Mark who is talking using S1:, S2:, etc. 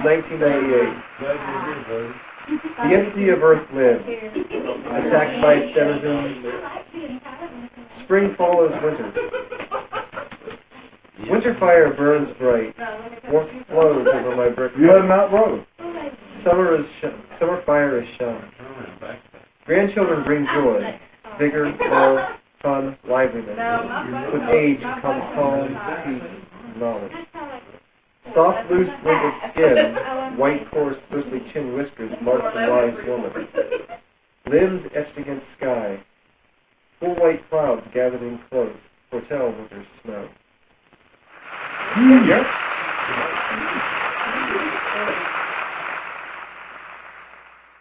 S1: 1998. The entity of Earth lives, attacked by its denizens. Spring follows winter. Winter fire burns bright. Warmth flows over my brick.
S2: You are not wrong.
S1: Summer fire is shone. Grandchildren bring joy, vigor, love, fun, liveliness. With age comes calm, peace, knowledge. Soft, loose, wrinkled skin, white, coarse, bristly chin whiskers mark the wise woman. Limbs etched against sky. Full white clouds gathered in close, foretell winter's snow. Yep.